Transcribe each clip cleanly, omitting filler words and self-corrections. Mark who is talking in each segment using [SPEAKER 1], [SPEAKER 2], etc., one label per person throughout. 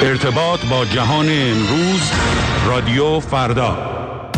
[SPEAKER 1] ارتباط با جهان امروز، رادیو فردا.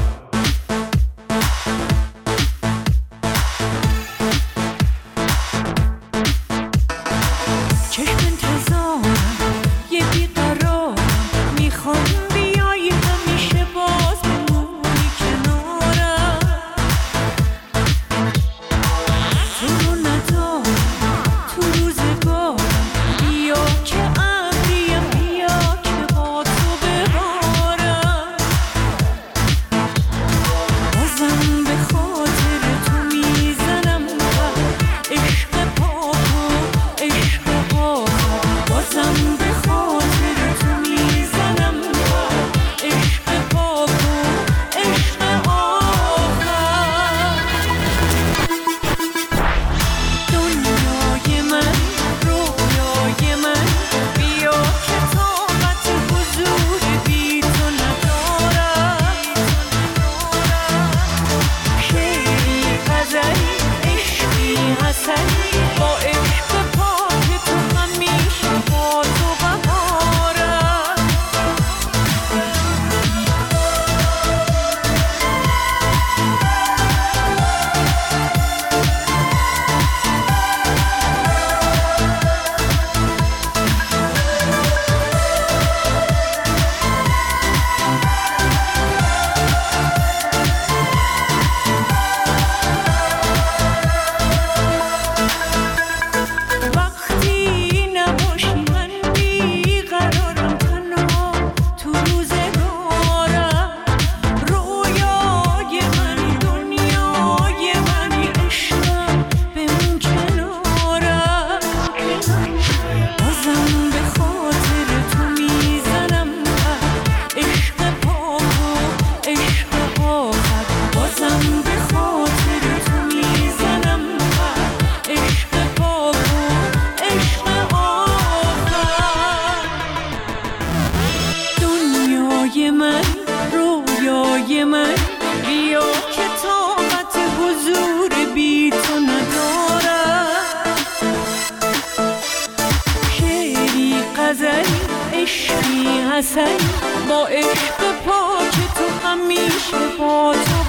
[SPEAKER 2] با عشق پاک تو همیشه با تو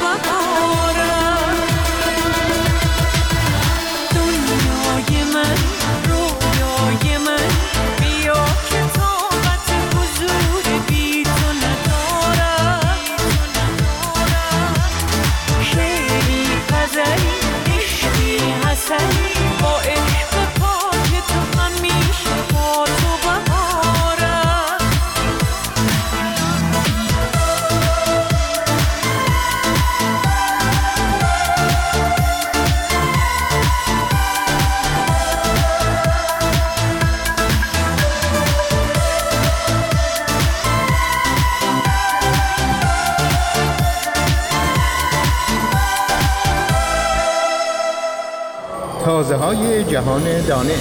[SPEAKER 2] بهارم. دنیای من، رویای من، بیا که طاقت حضور بی تو ندارم. شعری، غزلی، عشقی، حسنی، با عشق پاک تو همیشه با تو بهارم.
[SPEAKER 3] تازه‌های جهان دانش.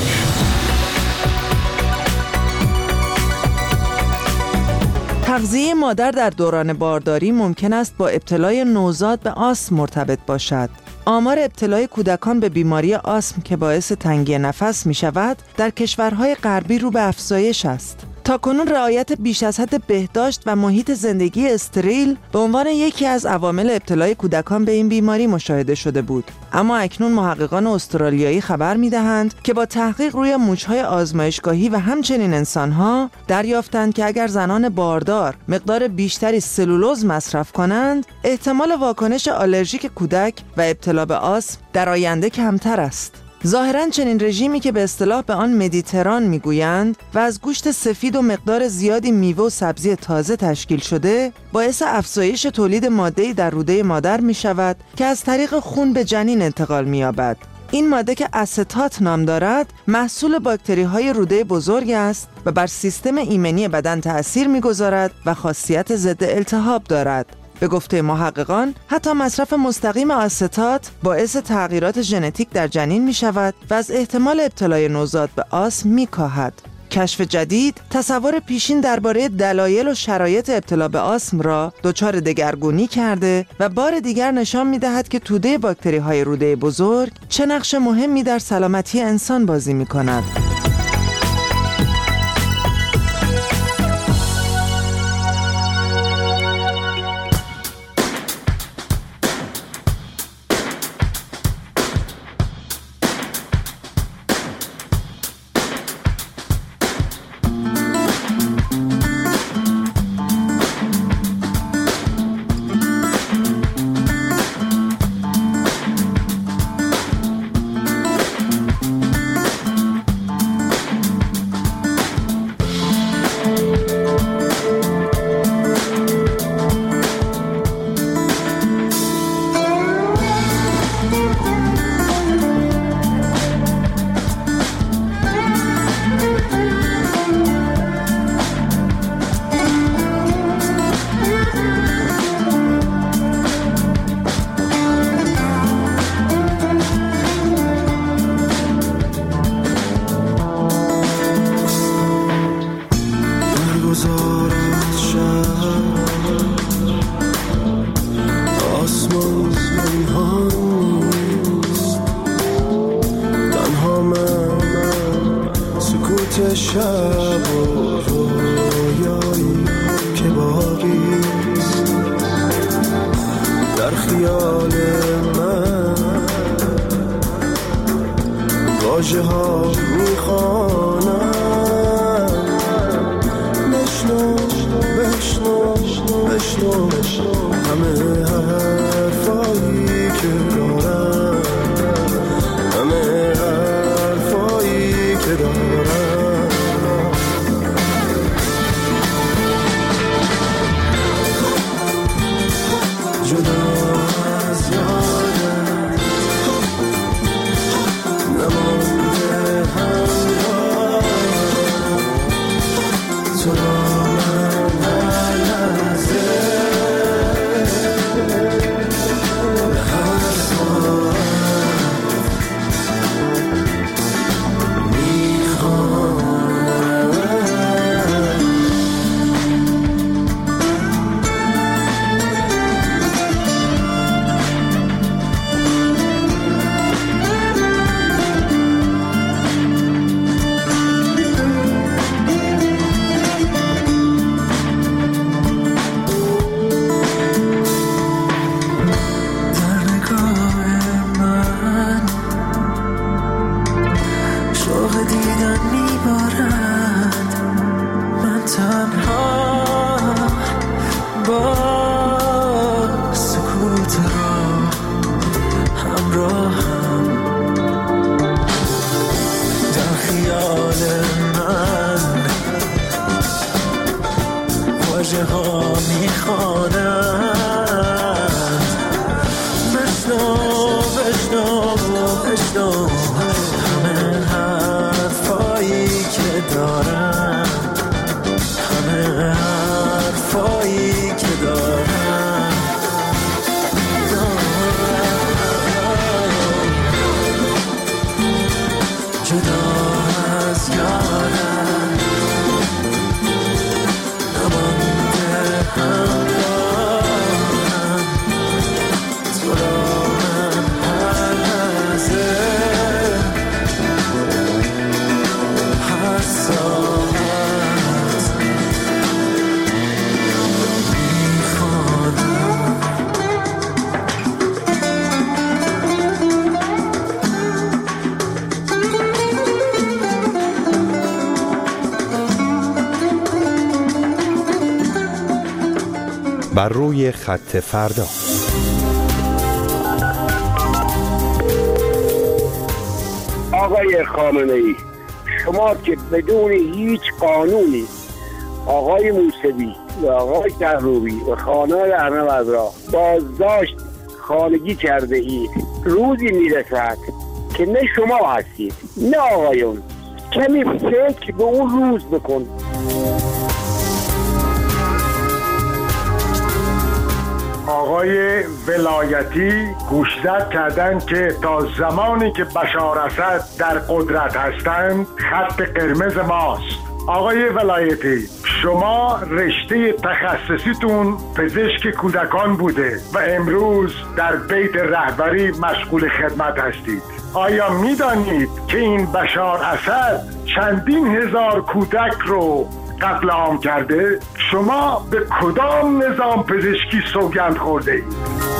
[SPEAKER 4] تغذیه مادر در دوران بارداری ممکن است با ابتلای نوزاد به آسم مرتبط باشد. آمار ابتلای کودکان به بیماری آسم که باعث تنگی نفس می شود در کشورهای غربی رو به افزایش است. تاکنون رعایت بیش از حد بهداشت و محیط زندگی استریل به عنوان یکی از عوامل ابتلای کودکان به این بیماری مشاهده شده بود. اما اکنون محققان استرالیایی خبر می‌دهند که با تحقیق روی موش‌های آزمایشگاهی و همچنین انسان‌ها دریافتند که اگر زنان باردار مقدار بیشتری سلولوز مصرف کنند، احتمال واکنش آلرژیک کودک و ابتلا به آسم در آینده کمتر است. ظاهراً چنین رژیمی که به اصطلاح به آن مدیتران میگویند و از گوشت سفید و مقدار زیادی میوه و سبزی تازه تشکیل شده، باعث افزایش تولید ماده‌ای در روده مادر می شود که از طریق خون به جنین انتقال می یابد. این ماده که استات نام دارد، محصول باکتری‌های روده بزرگ است و بر سیستم ایمنی بدن تأثیر می‌گذارد و خاصیت ضد التهاب دارد. به گفته محققان، حتی مصرف مستقیم آستات باعث تغییرات ژنتیک در جنین می شود و از احتمال ابتلای نوزاد به آسم می کاهد. کشف جدید تصور پیشین درباره دلایل و شرایط ابتلا به آسم را دچار دگرگونی کرده و بار دیگر نشان می دهد که توده باکتری های روده بزرگ چه نقش مهمی در سلامتی انسان بازی می کند.
[SPEAKER 3] شب و رویایی که باقیست در خیال من واژه ها میخوانم بشنو بشنو بشنو همه حرفایی که دارم همه حرفایی که دارم جدا از یادم نمانده همراه تو را من هر لحظه هر ساعت
[SPEAKER 1] بر روی خط فردا.
[SPEAKER 5] آقای خامنه‌ای، شما که بدون هیچ قانونی آقای موسوی و آقای کروبی و خانه ارنب را بازداشت خانگی کرده اید، روزی میرسد که نه شما هستید نه آقایون. کمی فکر به اون روز بکن.
[SPEAKER 6] آقای ولایتی گوشزد کردن که تا زمانی که بشار اسد در قدرت هستند خط قرمز ماست. آقای ولایتی، شما رشته تخصصیتون پزشک کودکان بوده و امروز در بیت رهبری مشغول خدمت هستید. آیا میدانید که این بشار اسد چندین هزار کودک رو قتل عام کرده؟ شما به کدام نظام پزشکی سوگند خورده اید؟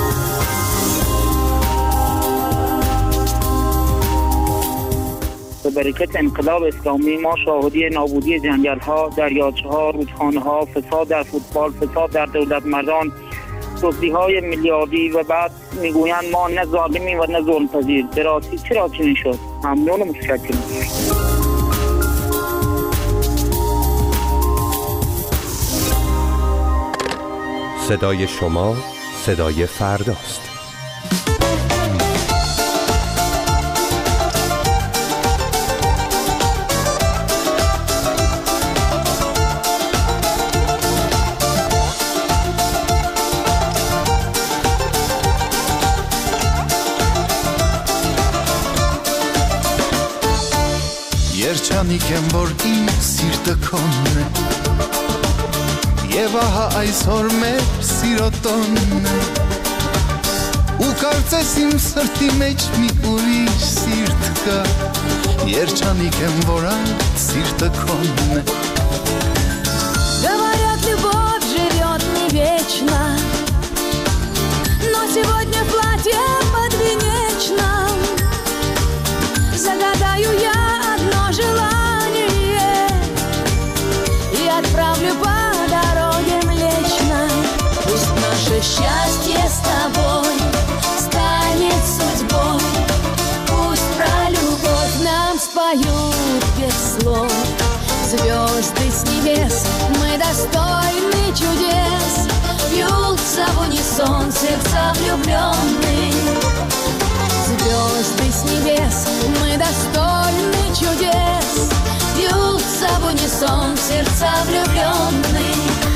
[SPEAKER 7] به برکت انقلاب اسلامی ما شاهدی نابودی جنگل‌ها، دریاچه‌ها، رودخانه‌ها، فساد در فوتبال، فساد در دولت مردان، دزدی‌های میلیاردی و بعد میگویند ما نه ظالمیم و نه ظلم پذیر. به راستی چرا چنین شد؟ ممنون و متشکرم.
[SPEAKER 1] صدای شما صدای فرداست.
[SPEAKER 3] Երջանիկ եմ, որ իմ սիրտը քոնն է Եվ ահա այսօր մեր սիրո տոնն է Ու կարծես իմ սրտի մեջ մի ուրիշ սիրտ կա Երջանիկեմ, որ այդ սիրտը քոնն է
[SPEAKER 2] Говорят, любовь живет не вечно, но сегодня в платье подвенечном загадаю я одно желание и отправлю по дороге Млечной. Пусть наше счастье с тобой станет судьбой, пусть про любовь нам споют без слов звезды с небес, мы достойны чудес, бьются в унисон сердца влюбленных. Звезды с небес, мы достойны чудес, бьются в унисон сердца влюбленных.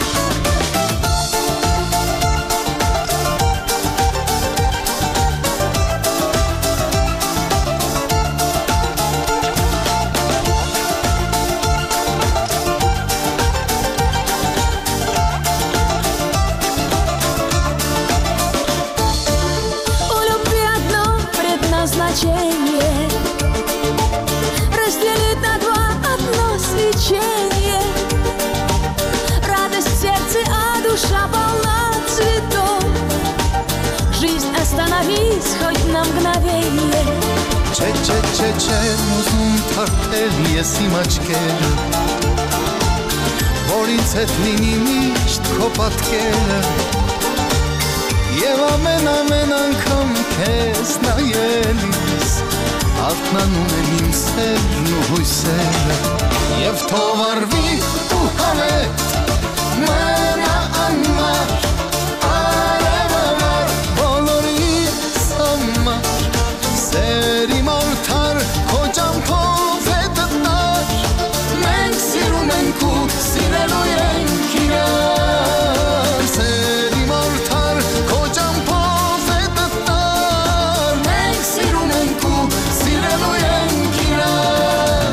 [SPEAKER 2] Разделить на два одно свечение, радость в сердце, а душа полна цветов. Жизнь остановись хоть на мгновение.
[SPEAKER 3] Չեմ ուզում թարթել ես իմ աչքերը որ ինձ հետ լինի միշտ քո պատկերը Եվ ամեն անգամ քեզ նայելիս Արթնանում եմ իմ սերն ու հույսերը Եվ թող արվի ու համետ մնա անմար Արևամար բոլորիս համար Սեր իմ արդար քո ճամփով հետնար Մենք սիրում ենք ու սիրելու ենք իրար Սեր իմ արդար քո ճամփով հետնար Մենք սիրում ենք ու սիրելու ենք իրար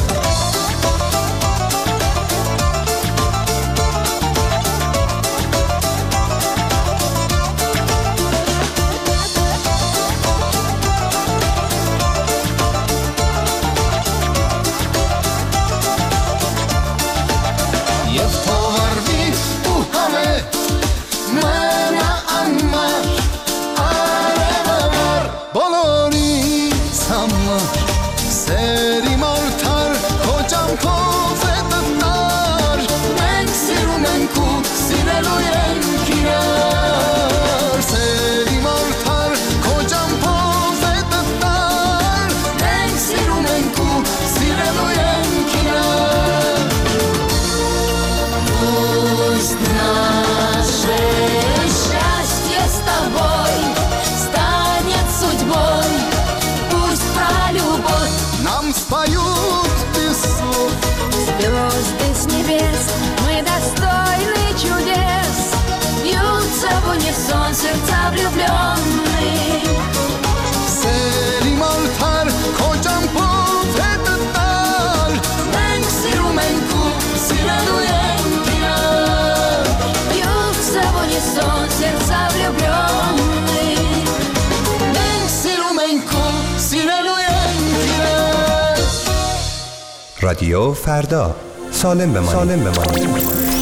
[SPEAKER 3] Звезды с небес, мы достойны чудес, бьются в унисон сердца влюбленных. Սերի մալթար քո ճամփով հետնար Մենք սիրում ենք ու սիրելու ենք իրար Բьются в унисон сердца влюбленных Մենք սիրում ենք ու սիրելու ենք իրար
[SPEAKER 8] رادیو فردا سالم بمانید.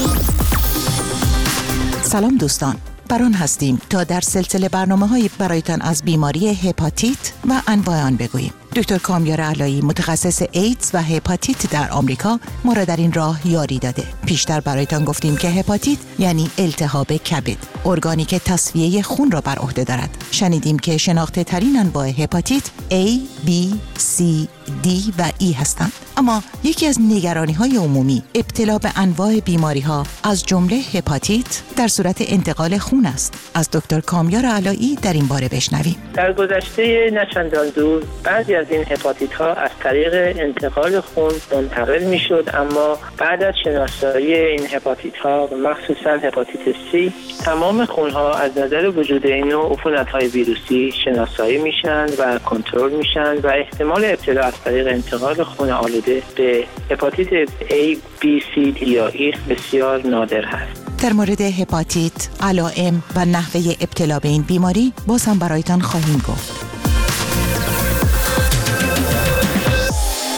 [SPEAKER 9] سلام دوستان، بر آن هستیم تا در سلسله برنامه‌های برایتان از بیماری هپاتیت و انواع آن بگوییم. دکتر کامیار علایی متخصص ایدز و هپاتیت در آمریکا ما را در این راه یاری داده. پیشتر برایتان گفتیم که هپاتیت یعنی التهاب کبد، ارگانی که تصفیه خون را بر عهده دارد. شنیدیم که شناخته ترین انواع هپاتیت A, B, C, D و E هستند. اما یکی از نگرانی‌های عمومی ابتلا به انواع بیماری‌ها از جمله هپاتیت در صورت انتقال خون است. از دکتر کامیار علایی در این باره بشنویم.
[SPEAKER 7] در گذشته نه چندان دور بعضی از این هپاتیت‌ها از طریق انتقال خون منتقل می‌شد، اما بعد از شناسایی این هپاتیت‌ها و مخصوصاً هپاتیت C تمام خون‌ها از نظر وجود این نوع عفونت‌های ویروسی شناسایی میشن و کنترل میشن و احتمال ابتلا از طریق انتقال خون آلوده به هپاتیت A, B, C, D یا E بسیار نادر هست.
[SPEAKER 9] در مورد هپاتیت، علائم و نحوه ابتلا به این بیماری باز هم برایتان خواهیم گفت.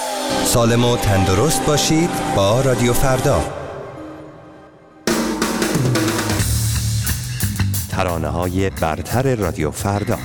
[SPEAKER 8] سالم و تندرست باشید با رادیو فردا. ترانه‌های برتر رادیو فردا.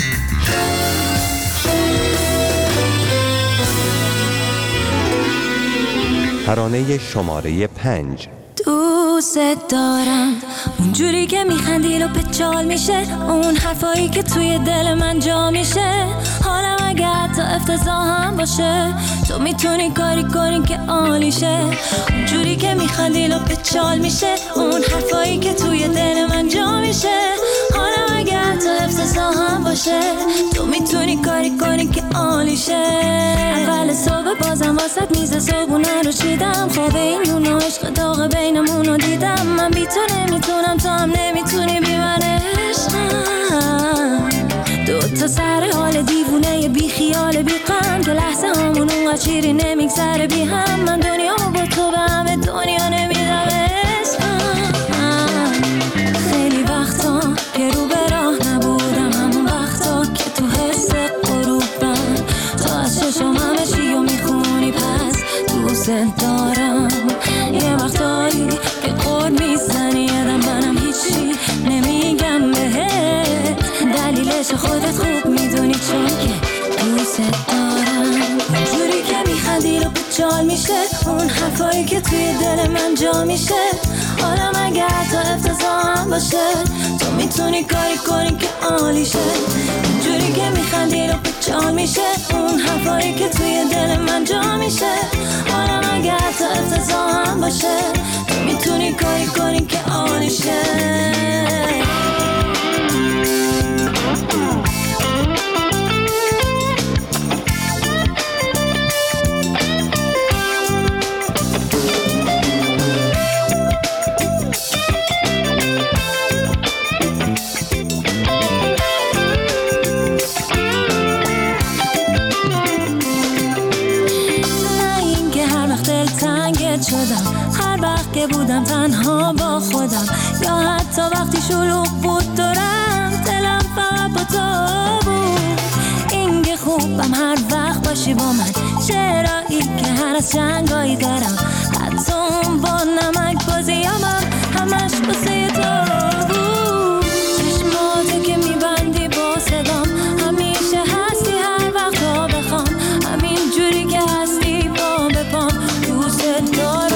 [SPEAKER 8] ترانه شماره 5.
[SPEAKER 2] دوست دارم اونجوری که میخندی و پچال میشه، اون حرفایی که توی دل من جا میشه. حالم اگه حتی افتضاح هم باشه، تو میتونی کاری کنی که عالیشه. اونجوری که میخندی و پچال میشه، اون حرفایی که توی دل من جا میشه. حالم اگه حتی افتضاح هم باشه، تو میتونی کاری کنی که عالیشه. اول صبح بازم واسط میز صبحونه رو چیدم، خواب این نون و عشق داغ بینمونو دیدم. من بی تو نمیتونم، تو هم نمیتونی بی من عشقم. دوتا سر حال دیوونه بی خیال بی غم، که لحظه همون اونقدر چیری نمیگذره بی هم. من دنیامو با تو به همه دنیا نمیدم عشقم. خیلی وقتا که رو به راه نبودم، همون وقتا که تو حس غروبم، تو از چشم همه چی رو میخونی، پس دوست دارم. یه وقتایی که قول میزنی یادم، منم هیچی نمیگم بهت، دلیلش خودت خوب میدونی، چون که دوست دارم. اونجوری که میخندی رو پچال میشه، اون حرفایی که توی دل من جا میشه. حالم اگه حتی افتضاح هم باشه، تو میتونی کاری کنی که عالیشه. اونجوری که میخندی رو پچال میشه، اون حرفایی که توی دل من جا میشه. حالم اگه حتی افتضاح هم باشه، تو میتونی کاری کنی که عالیشه. هر وقت که بودم تنها با خودم، یا حتی وقتی شلوغ بود دورم، دلم فقط با تو بود. این که خوبم هر وقت باشی با من، چرایی که هر از جنگایی دارم، حتی اون با نمک بازیامم همش باسه تو بود. چشماتو که میبندی با صدام، همیشه هستی هر وقت تا بخوام، همین جوری که هستی با بپام. دوست دارم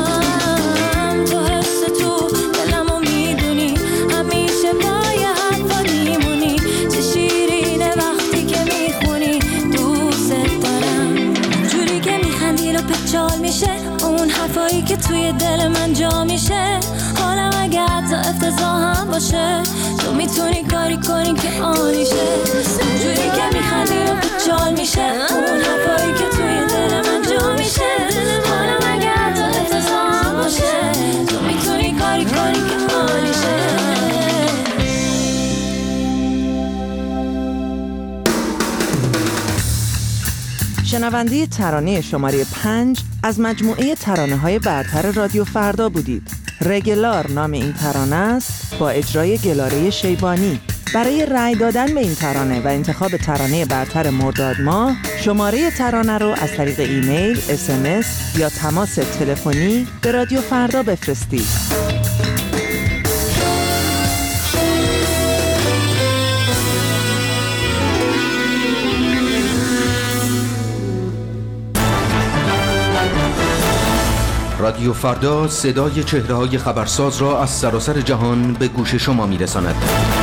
[SPEAKER 2] اون حرفایی که توی دل من جا میشه. حالم اگه حتی افتضاح هم باشه، تو میتونی کاری کنی که عالیشه. اونجوری که میخندی و پچال میشه، اون حرفایی که توی دل من جا میشه. حالم اگه حتی افتضاح هم باشه، تو میتونی کاری کنی که عالیشه.
[SPEAKER 4] شنونده ترانه شماره 5 از مجموعه ترانه‌های برتر رادیو فردا بودید. رگلار نام این ترانه است، با اجرای گلاره شیبانی. برای رأی دادن به این ترانه و انتخاب ترانه برتر مرداد ماه، شماره ترانه رو از طریق ایمیل، SMS یا تماس تلفنی به رادیو فردا بفرستید.
[SPEAKER 1] رادیو فردا صدای چهره‌های خبرساز را از سراسر جهان به گوش شما می‌رساند.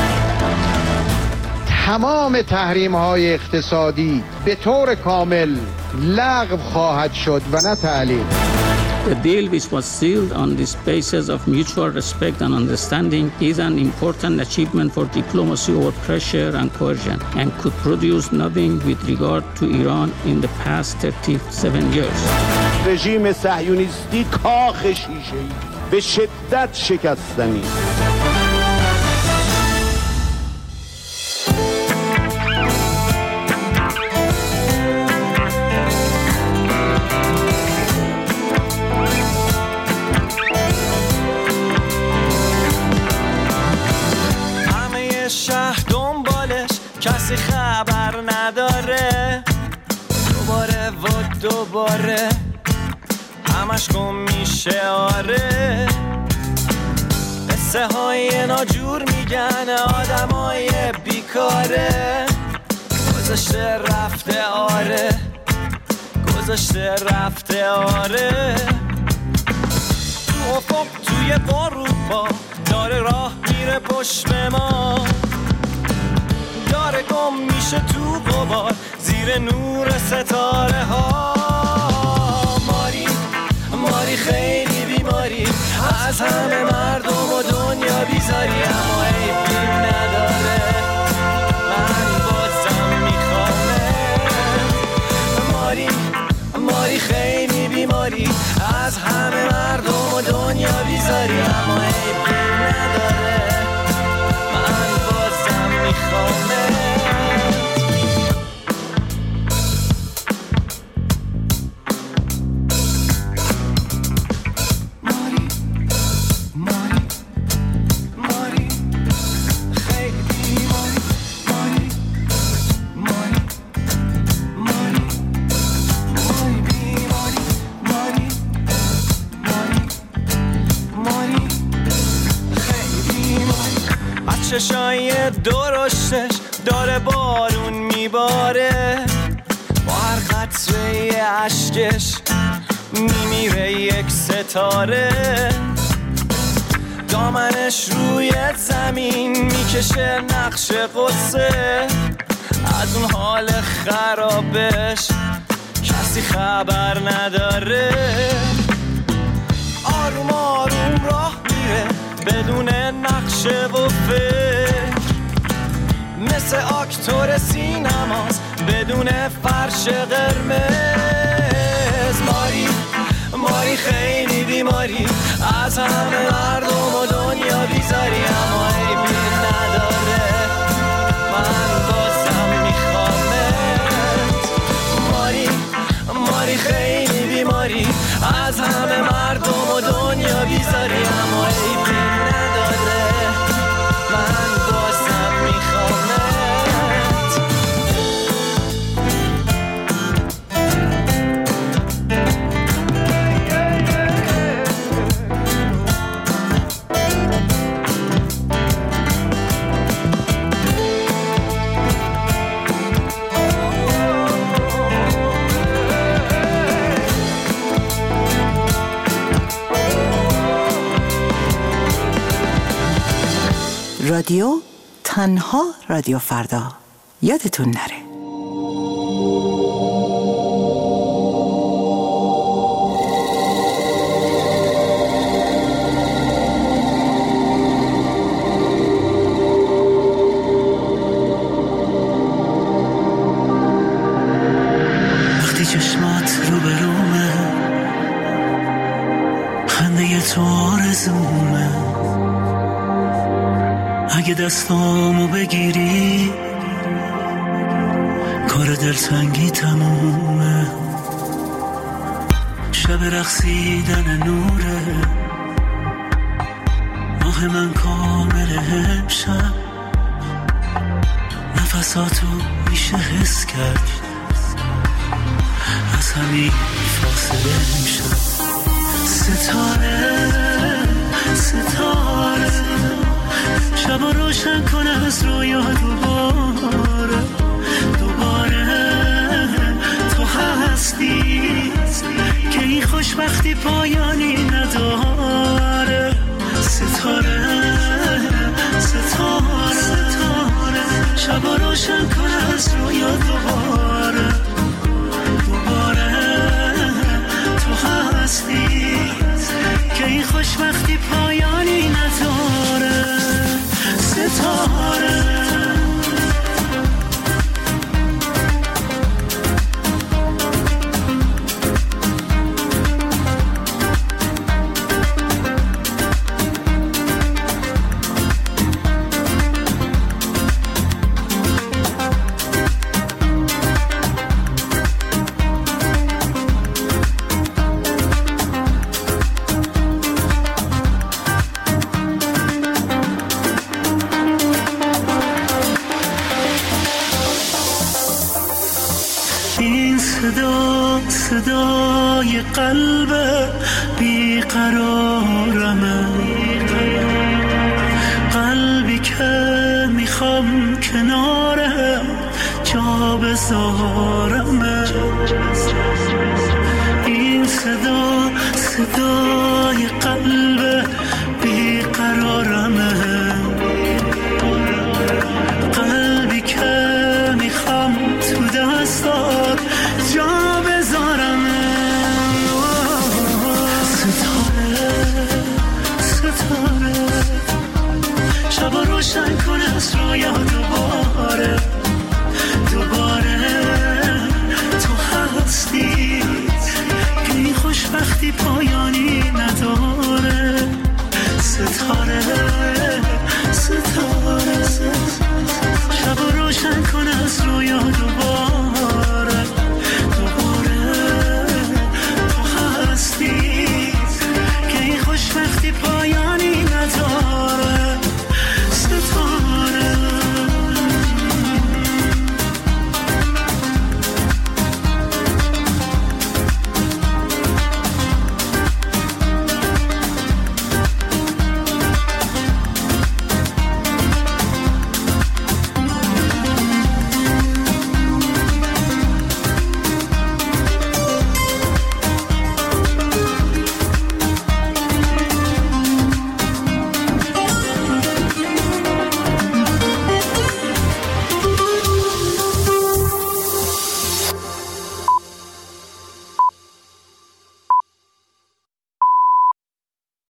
[SPEAKER 10] تمام تحریم‌های اقتصادی به طور کامل لغو خواهد شد و نه تعلیق.
[SPEAKER 11] The deal which was sealed on this basis of mutual respect and understanding is an important achievement for diplomacy over pressure and coercion, and could produce nothing with regard to Iran in the past 37 years.
[SPEAKER 10] رژیم صهیونیستی کاخ شیشه‌ای به شدت شکستنی.
[SPEAKER 12] شهر دنبالش کسی خبر نداره، دوباره و دوباره دوباره همش گم میشه آره قصه های ناجور میگن آدمای بیکاره گذشته رفته آره گذشته رفته آره تو افق توی غروبا داره راه میره پشت ما داره گم میشه تو غبار زیر نور ستاره ها ماری خیلی بیماری از همه مردم و دنیا بیزاری اما عیبی نداره من بازم میخوامه ماری خیلی بیماری از همه مردم و دنیا بیزاری اما عیبی نداره من بازم میخوامه چشای درشتش داره بارون میباره با هر قطره اشکش میمیره یک ستاره دامنش روی زمین میکشه نقش قصه از اون حال خرابش کسی خبر نداره آروم آروم راه میره بدون نقشه و فکر مثل آکتور سینماست بدون فرش قرمز ماری خیلی بیماری از همه مردم و دنیا بیزاری اما عیبی نداره من بازم میخوامت ماری خیلی بیماری از همه مردم و دنیا بیزاری اما عیبی نداره من بازم میخوامت
[SPEAKER 9] رادیو تنها رادیو فردا یادتون نره.
[SPEAKER 13] وقتی چشمات رو به رومه خنده تو آرزومه اگه دستامو بگیری کار دلتنگی تمومه شب رقصیدن نوره ماه من کامل امشب نفساتو میشه حس کرد از همین فاصله امشب ستاره شب روشن کن از رویا دوباره تو هستی که این خوشبختی پایانی نداره ستاره شب روشن کن از رویا دوباره تو هستی که این خوشبختی پایانی نداره ستاره صدای قلب بیقرارمه، قلبی که میخوام کناره جا بذارمه. این صدا